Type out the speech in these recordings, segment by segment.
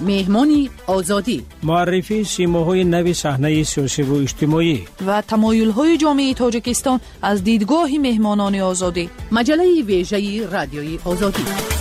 مهمانی آزادی، معرفی سیماهای نو صحنه سیاسی و اجتماعی و تمایل‌های جامعه تاجیکستان از دیدگاه مهمانان آزادی. مجله ویژه رادیوی آزادی.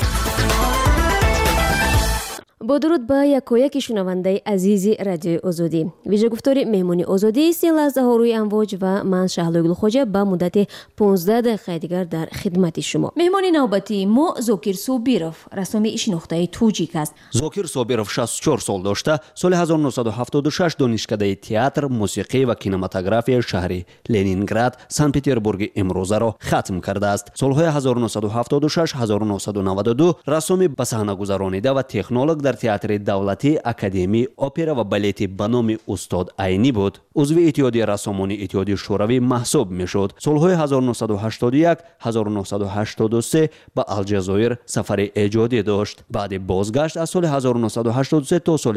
با درود به یکایک شنونده عزیز رادیوی آزادی. ویژه گفتار مهمانی آزادی سی لحظه ها روی امواج و من شهلا گلخوجه به مدت 15 دقیقه دیگر در خدمت شما. مهمانی نوبتی ما زوکیر صابیروف رسمی شناخته توجیک است. زوکیر صابیروف 64 سال داشته. سال 1976 دانشکده تئاتر، موسیقی و کینماتوگرافی شهر لنینگراد، سن پترزبورگ امروزه را ختم کرده است. سالهای 1976 1992 رسمی به صحنه گذرانیده و تکنولوژ در تئاتر دولتی، اکادمی اپرا و بالت به نام استاد عینی بود. عضو اتحادیه رسامان اتحادیه شوروی محسوب میشد. سالهای 1981 1983 به الجزایر سفر ایجادی داشت. بعد بازگشت از سال 1983 تا سال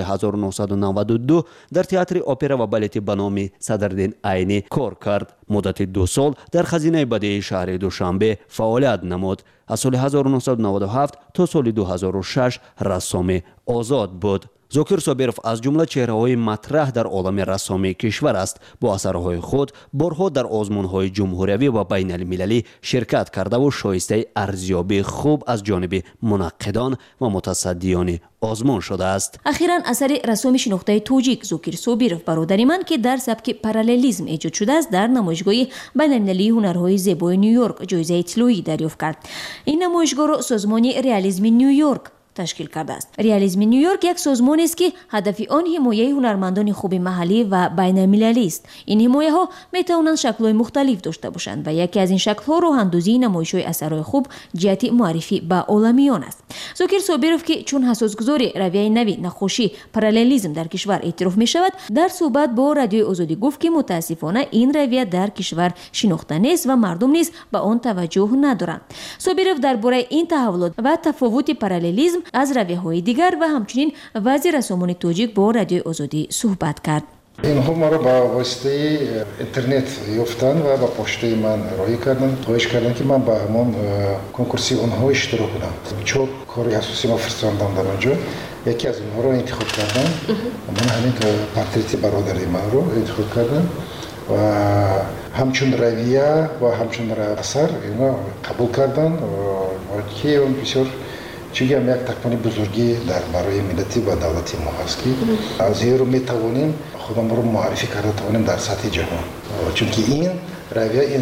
1992 در تئاتر اپرا و بالت به نام صدرالدین عینی کار کرد. مدت 2 سال در خزینه بدیعی شهر دوشنبه فعالیت نمود. از سال 1997 تا سال 2006 رسام آزاد بود. زوکیر صابیروف از جمله چهره‌های مطرح در عالم رسامی کشور است. با اثرهای خود بارها در آزمون‌های جمهوری و بین المللی شرکت کرده و شایسته ارزیابی خوب از جانب منقدان و متصدیان آزمون شده است. اخیراً اثر رسام شناخته توجیک زوکیر صابیروف برادری من که در سبک پاراللیسم ایجاد شده است در نمایشگاه بین المللی هنرهای زیبای نیویورک جایزه طلایی دریافت کرد. این نمایشگاه را سازمان رئالیسم نیویورک تشکیل کرده است. رئالیسم نیویورک یک سازمانی است که هدف آن حمایت هنرمندان خوب محلی و بین المللی است. این حمایت ها می توانند شکل‌های مختلف داشته باشند و یکی از این شکل‌ها راه‌اندازی نمایش‌های اثرهای خوب جهت معرفی به عالمیان است. زوکیر صابیروف که چون اساسگذار رویه نوی نقاشی پاراللیسم در کشور اعتراف می شود، در صحبت با رادیوی آزادی گفت که متاسفانه این رویه در کشور شناخته نیست و مردم نیز به آن توجه ندارند. صابیروف درباره این تحولات و تفاوت پاراللیسم از رویه‌های دیگر و همچنین وضع رسامان توجیک با رادیوی آزادی صحبت کرد. اینها ما را با واسطه اینترنت یافتن و با پشته من رای کردن، خواهش کردن که من با همون کنکورسی اونها اشتراک کنم. چون کاری اساسی ما فرستادم در اونجا، یکی از اونها رو انتخاب کردم. من همین پورتریت برادری من رو انتخاب کردم و همچون رویه و همچون اثر اینا قبول کردن و که اون بسیار چیزی هم یک تکمانی بزرگی در برای ملتی و دولتی ما هست که از این رو میتوانیم خودم رو معرفی کرده توانیم در سطح جهان، چون که این رویه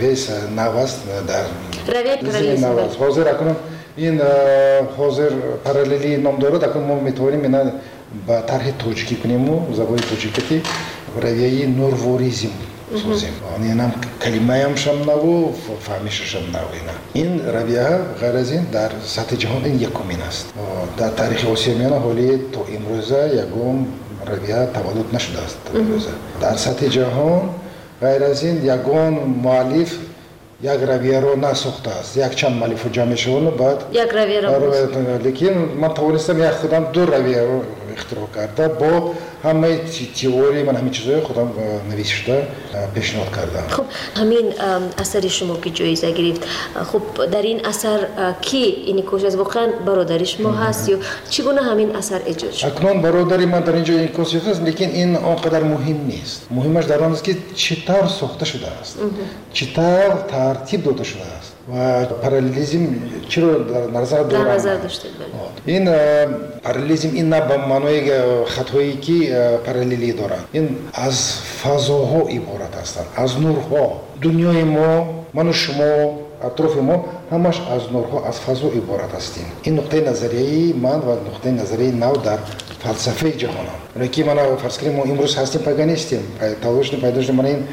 نو است در رویه نو است. حاضر اکنون این حاضر پاراللی نام دارد. اکنون ما میتوانیم اینا با طرح توجیکی کنیم و زبان توجیکی رویه نورواریزم سازیم. این هم کلمه هم شم نو و فهمیش شم نو. این رویه غیر از این در سطح جهان این یکمین است. در تاریخ آسیاییان حالی تا امروزه یگم رویه تولد نشده است. در سطح جهان غیر از این یگان مؤلف یک رویه رو نساخته است. یک چند مؤلف جمع شدن بعد یک رویه رو لیکن من توانستم یک خودم 2 رویه رو اختراع کرده با همه تئوری من همین چیزای خودم نوشته پیشنهاد کردم. خب همین اثر شما که جایزه گرفت، خب در این اثر کی این کوشش از واقعا برادری شما هست یا چگونه همین اثر ایجاد شد؟ اکنون برادری من در اینجا این کوشش هست، لیکن این آنقدر مهم نیست. مهمش در آن است که چطور ساخته شده است، چطور ترتیب داده شده است و پاراللیسم چرا در نظر داشته. این پاراللیسم این نه به معنای خطایی که پاراللی دارند. این از فضاها عبارت هستند، از نورها. دنیای ما، من و شما، اطراف ما همش از نورها، از فضا عبارت هستیم. این نقطه نظریه من و نقطه نظریه نو در فلسفه جهان هم. یکی من فرض کنیم ما امروز هستیم پاگانیستیم. پیداش من این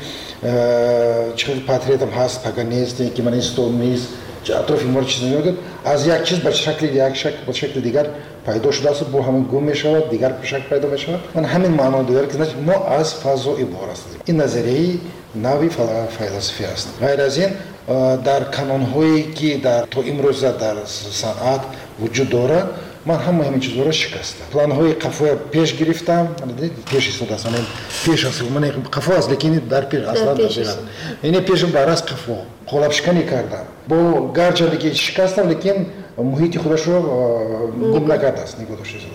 چقدر پاتریت هم هست پاگانیستی که من این استونیست اطراف ما چیزی نمیگه. از یک چیز به شکل دیگر پیدا شده است، با همین گم می شود، دیگر به شکل پیدا می شود. من همین معنا داره که ما از فضا عبارت هستیم. این نظریه نوی فلسفی است. غیر از این در کانون‌هایی که در تو امروز در صنعت وجود دارد، من همین چیزا رو شکستم. پلان‌های قفو پیش گرفتم. پیش استاد است. پیش است. من قفو است، لیکن در پیش اصلا ندارم. این پیشم براس قفو قلاب شکنی کردم. با گرچه که شکستم، لیکن محیط خودش رو گم نکرده است، نگذاشته است.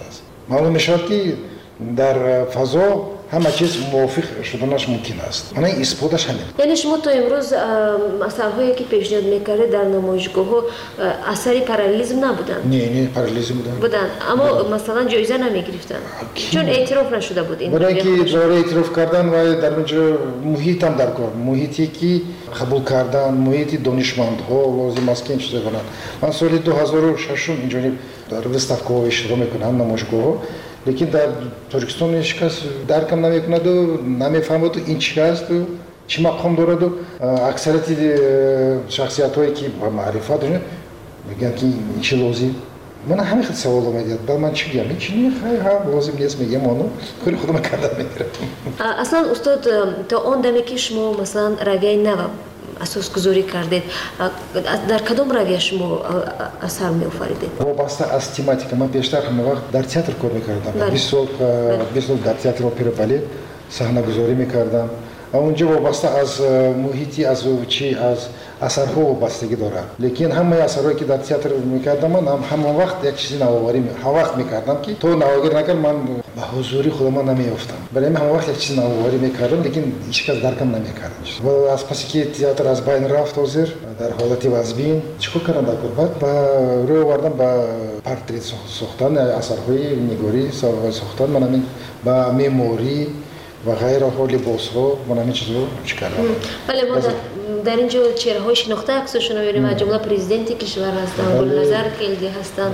маълум мешавад ки дар фазо ҳама чиз мувофиқ шуданаш мумкин аст. Мана исботаш ҳамин. яъне шумо то имрӯз асарҳое ки пешниҳод мекардед дар намоишгоҳҳо асари параллелизм набуданд? Не параллелизм буданд, аммо масалан ҷоиза намегирифтанд, чун эътироф нашуда буд ин. барои ки дора эътироф кардан ва дар онҷо муҳитам дар кор, муҳите ки қабул кардан, муҳити донишмандҳо лозим аст ки ин чизо кунанд. ман соли 2006 инҷониб дар выставкаҳо иштирок мекунам, намоишгоҳҳо, лекин дар Тоҷикистон ҳеҷ кас даркам намекунаду, намефаҳмаду ин чи асту, чӣ мақом дораду. Аксарияти шахсиятҳое ки ба маърифат мегӯянд ки ин чи лозим. мана ҳамин хел саволо медиҳад, баъд ман чӣ гӯям, ин чи не ҳа лозим нест, мегӯям ону кори худам кардан мегирам. аслан устод, то он даме ки шумо масалан равияи нава асосгузорӣ кардед, дар кадом равия шумо асар меофаридед? Вобаста аз тематика. Ман пештар ҳама вақт дар театр кор мекардам. 20 сол дар театр опера балет саҳнагузорӣ мекардам. онҷо вобаста аз муҳити, аз чи аз асарҳо вобастагӣ дорад. лекин ҳамаи асарҳое ки дар театр мекардам, ман ҳамон вақт як чизи навоварӣ вақт мекардам ки то навогир накард ман ба ҳузури худамон намеёфтам. барои ҳамон вақт як чизи навоварӣ мекардам, лекин ҳеҷ кас даркам намекард. аз пасе ки театр аз байн рафт ҳозир дар ҳолати вазбин чӣ кор кардам дар кор, баъд ба рӯй овардам ба портрет сохтан, асарҳои нигорӣ сохтан, ман ҳамин ба меъморӣ ва ғайраҳо, либосҳо, ман ҳамин чизҳо чӣ кардам. бале мо дар ин ҷо чеҳраҳои шинохта аксошона мебинем, аз ҷумла президенти кишвар ҳастанд, Гулназар Келди ҳастанд,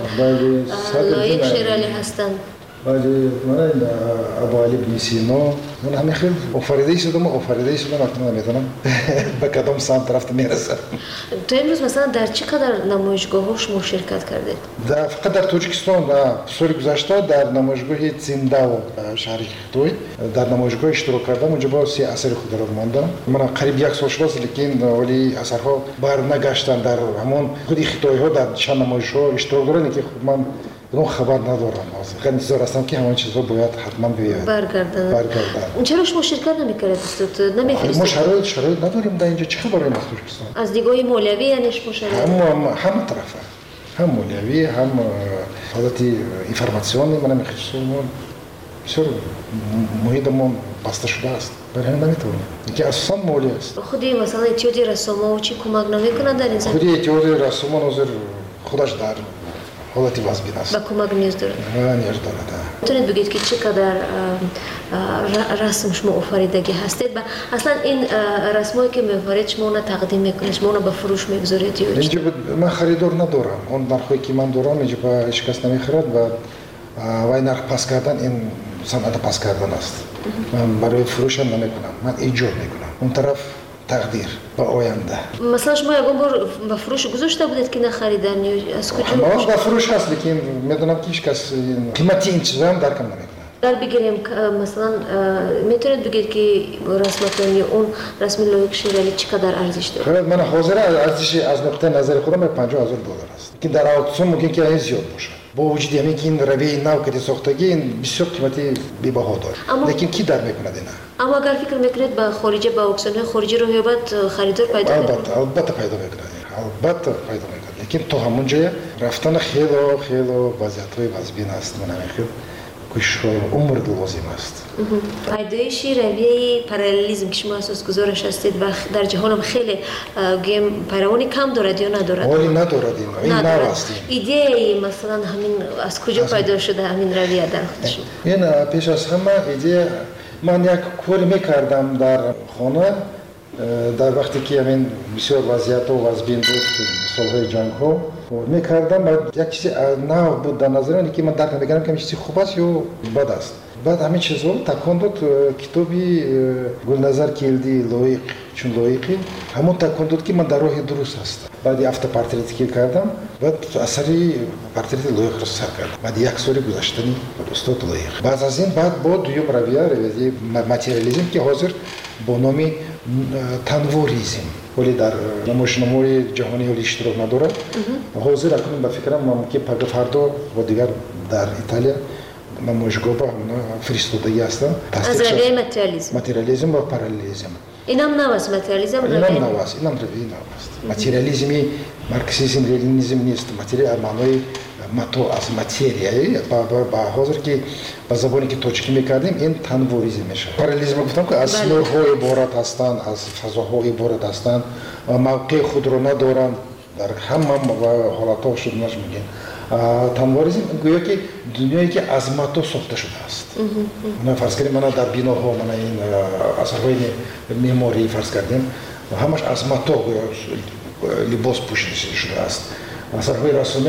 Лоиқ Шералӣ ҳастанд. бале мана Абуалӣ ибн Сино, ман ҳамин хел офаридаи шудам акнун наметавонам ба кадом самт рафта мерасам. то имрӯз масалан дар чӣ қадар намоишгоҳҳо шумо ширкат кардед? фақат дар Тоҷикистон соли гузашта дар намоишгоҳи Циндаво шаҳри Хитой дар намоишгоҳ иштирок кардам. онҷо бо 3 асари худро мондам. ман қариб 1 сол шудааст, лекин вали асарҳо барнагаштанд. дар ҳамон худи хитоиҳо дар чанд намоишҳо иштирок доранд, лекин ман بدون خبر ندارم. خیلی انتظار هستم که همون چیزها باید حتما بیاید. برگردن. چرا شما شرکت نمی‌کنید استاد؟ نمی‌فرستید؟ ما شرایط نداریم در اینجا. چه خبری از ترکستان؟ از دیدگاه مالیوی یعنی شما شرایط؟ هم طرفه. هم مالیوی، هم حالت اینفورماسیونی من نمی‌خواستم. بسیار محیطمون بسته شده است. برای همین نمی‌تونیم. اینکه اساساً مالی است. خودی مثلا اتیادی رسوما و چی کمک نمی‌کنند در این زمینه؟ خودی اتیادی رسوما نظر خودش در حالتی وضعی است. با کمک نیاز دارد. نیاز دارد. می‌تونید بگید که چقدر رسم شما آفریدگی هستید و اصلا این رسمایی که می‌آفرید شما اون تقدیم می‌کنید، شما اون به فروش می‌گذارید یا اینجا من خریدار ندارم. اون نرخی که من دارم اینجا با هیچ کس نمی‌خرد و وای نرخ پس کردن این صنعت پس کردن است. من برای فروش هم نمی‌کنم. من ایجاد می‌کنم. اون طرف تقدیر با آینده. مثلا شما یکم بار به فروش گذاشته بودید که نخریدن یا از کجا؟ ما به فروش هست، لیکن میدونم که هیچ کس قیمتی این چیزا هم درکم نمی‌کنه. در بگیریم مثلا میتونید بگید که رسمتون یا اون رسم لایق شیرالی چقدر ارزش داره؟ من حاضر ارزش از نقطه نظر خودم $50,000 است. که در اکسیون ممکن که این زیاد باشه. با وجود همین که این رویه نو که ساختگی این بسیار قیمتی بی‌بها داره. لیکن کی در میکنه دینا؟ اما اگر فکر میکنید با خارجی با اکسیون خارجی رو هیبت خریدار پیدا کنید؟ البته پیدا میکنه. البته پیدا میکنه. لیکن تو همون جای رفتن خیلی وضعیت‌های وضبین است. من همین کش عمر لازم است. پیدایش رویه پاراللیسم که شما اساس گذارش هستید و در جهان هم خیلی گیم پیروانی کم دارد یا ندارد؟ ولی ندارد این نو است. ایده مثلا همین از کجا پیدا شده همین رویه در خود شما؟ این پیش از همه ایده من یک کاری میکردم در خانه در وقتی که همین بسیار وضعیت و وضبین بود سالهای جنگ ها میکردم و یک چیزی نو بود در نظر من که من درک نمیکردم که این چیزی خوب است یا بد است. بعد همین چیزها تکان داد کتابی گلنظر کیلدی لایق چون لایقی همون تکان داد که من در راه درست هستم. بعد هفته پورتریتی که کردم بعد اثری پورتریت لایق رو سر کردم. بعد یک سال گذشتنی استاد لایق. بعد از این بعد با دوم رویه ماتریالیسم که حاضر با نام تنوریسم ولی در نمایشنامه‌های جهانی ولی اشتراک ندارد. حاضر اکنون به فکرم که پگاه فردا و دیگر در ایتالیا نمایشگاه با فرستادگی هستند. از رویه ماتریالیسم و پاراللیسم. اینم نو است ماتریالیسم رویه. اینم نو است. ماتریالیسمی مارکسیسم لنینیسم نیست. معنای мато аз материя ба ҳозир ки ба забоне ки тоҷикӣ мекардем ин танворизм мешавад. Параллелизм гуфтам ки аз нурҳо иборат ҳастанд, аз фазоҳо иборат ҳастанд, мавқеи худро надоранд, дар ҳама ҳолатҳо шуднаш мегӯем. Танворизм гӯё ки дунёе ки аз мато сохта шудааст. Фарз кардем мана дар биноҳо мана ин асарҳои меъморӣ фарз кардем ҳамаш аз мато либос пӯшида шудааст. Асарҳои расомӣ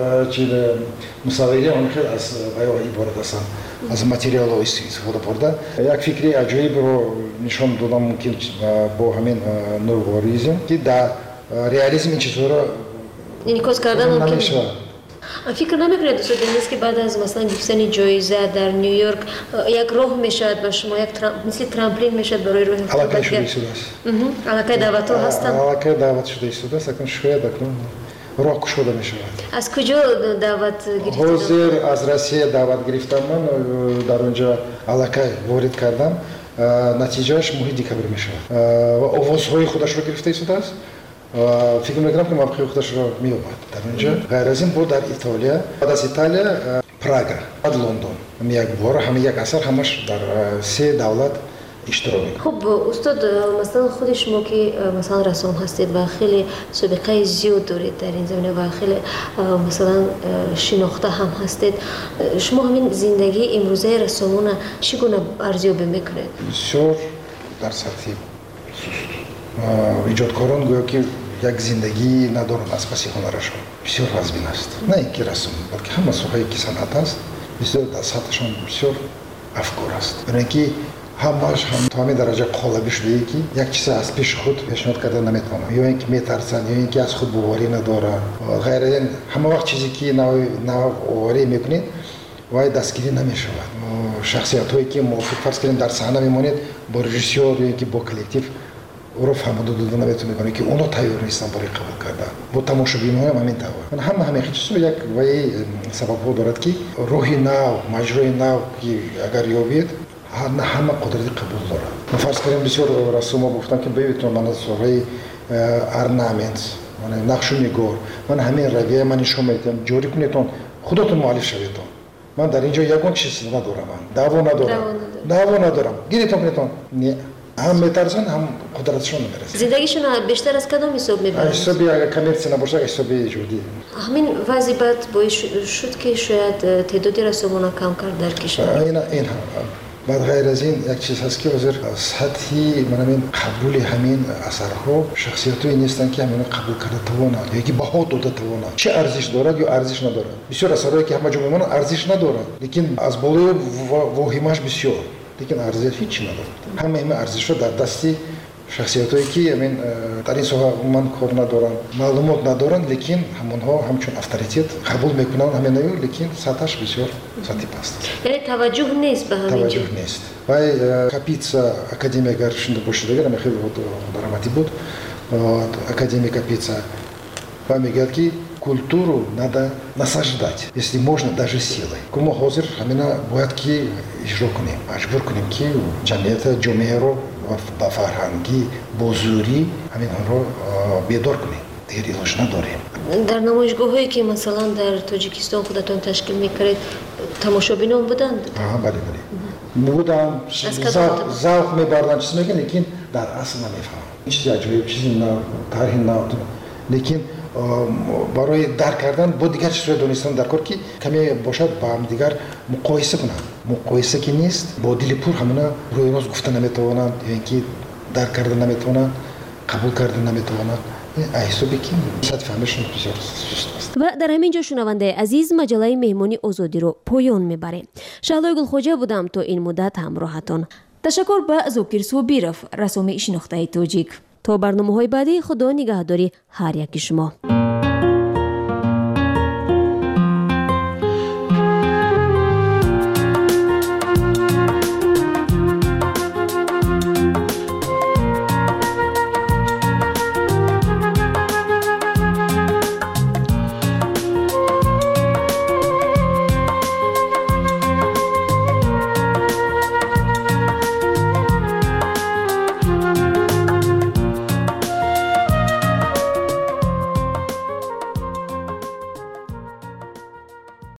мусаввирӣ он хел аз иборат ҳастанд, аз материалҳо истифода бурда. Як фикри аҷоибро нишон додам мумкин бо ҳамин нурворизм ки дар реализм ин чизҳоро инъикос кардан намешавад. فکر نمیکنید دوست دارید که بعد از مثلا گرفتن جایزه در نیویورک یک راه میشد به شما یک مثل ترامپولین میشد برای راه علاقه شده است. علاقه دعوت ها هستند. علاقه دعوت شده است. اکنون شاید اکنون راه گشوده میشود. از کجا دعوت گرفتید؟ حاضر از روسیه دعوت گرفتم من در اونجا علاقه وارد کردم. نتیجهش ماه دکبر میشود. و آوازهای خودش رو گرفته است. فکر میکنم که موقعی خودش رو می‌یابد در اونجا. غیر از این بود در ایتالیا، بعد از ایتالیا پراگ، بعد لندن. یک بار همه یک اثر همش در 3 دولت اشتراک می‌کنه. خب استاد مثلا خود شما که مثلا رسام هستید و خیلی سابقه زیاد دارید در این زمینه و خیلی مثلا شناخته هم هستید، شما همین زندگی امروزه رسامون چگونه ارزیابی می‌کنید؟ بسیار در سطح ایجادکاران گویا که یک زندگی ندارند از پس هنرشان بسیار وزبین است. نه اینکه رسم بلکه همه سوهایی که صنعت است بسیار در سطحشان بسیار افکار است. برای اینکه همش هم تا همین درجه قالبی شده ای که یک چیز از پیش خود پیشنهاد کردن نمیتونن یا اینکه میترسن یا اینکه از خود باوری ندارن. غیر این همه وقت چیزی که نوآوری میکنید وای دستگیری نمیشود. شخصیت‌هایی که موافق فرض کنیم در صحنه میمونید با رژیسور یا اینکه با کلکتیو رو فهمیده دادن نمیتونه میکنه که اونا تیار نیستن برای قبول کردن. با تماشاگرها هم همین طور. من همه چیزا یک وای سبب‌ها دارد که روحی نو، مجرای نو که اگر یابید همه قدرت قبول داره. من فرض کنیم بسیار رسوما گفتم که ببینید من از سوهای ارنامنت، من نقش نگار، من همین رویه من نشون میدم جوری کنیتون خودتون مؤلف شوید. من در اینجا یگان چیزی ندارم. دعوا ندارم. گیریتون کنیتون نه. هم میترسن هم قدرتشون نمیرسه. زندگیشون بیشتر از کدام حساب میبرن؟ حسابی اگر کامرسی نباشه حسابی جدی. همین وضعیت باعث شد که شاید تعدادی رسوم‌ها کم کرد در کشور. این هم. بعد غیر از این یک چیز هست که وزیر سطحی من قبول همین اثرها شخصیت‌هایی نیستن که همین قبول کرده توانند یا که بها داده توانند. چه ارزش دارد یا ارزش ندارد. بسیار اثرهایی که همه جا میمونن ارزش ندارد. لیکن از بالای واهمه‌اش بسیار. لیکن ارزش هیچی نداره. همه ارزش‌ها در دستی شخصیتایی که همین در این سوها من کار ندارن، معلومات ندارن، لیکن همونها همچون اتوریته قبول میکنن همین نیو، لیکن سطحش بسیار سطحی پست. یعنی توجه نیست به همین. توجه نیست. وای کاپیتسا اکادمی اگر شنده باشه دیگر خیلی دراماتی بود. Академия Капица помогает ки культуру надо насаждать, если можно даже силой. Кому хозир хамина бояд ки ижро кунем, ажбур кунем ки ҷамъията ҷомеаро ба фарҳангӣ бо зӯрӣ ҳаминҳоро бедор кунем. Дигар илоҷ надорем. در نمایشگاه‌هایی که مثلا در تاجیکستان خودتون تشکیل می‌کردید تماشابینان بودند؟ بله بودن. ذوق می‌بردن چیز میگن لیکن در اصل نمی‌فهمن. چیزی عجیب چیزی نه طرح نه لیکن برای درک کردن با دیگر چیزهای دونستن در کار که کمی باشد با هم دیگر مقایسه کنند. مقایسه که نیست با دل پر همونا روی راست گفتن نمیتوانند یا اینکه درک کردن نمیتوانند قبول کردن نمیتوانند. و در همین جا شنونده عزیز مجله مهمانی آزادی رو پایان میبره. شهلای گلخوجه بودم تا این مدت همراهتان. تشکر به زوکیر صوبیرف رسام شناخته تاجیک. تا برنامه‌های بعدی خدا نگهداری هر یک شما.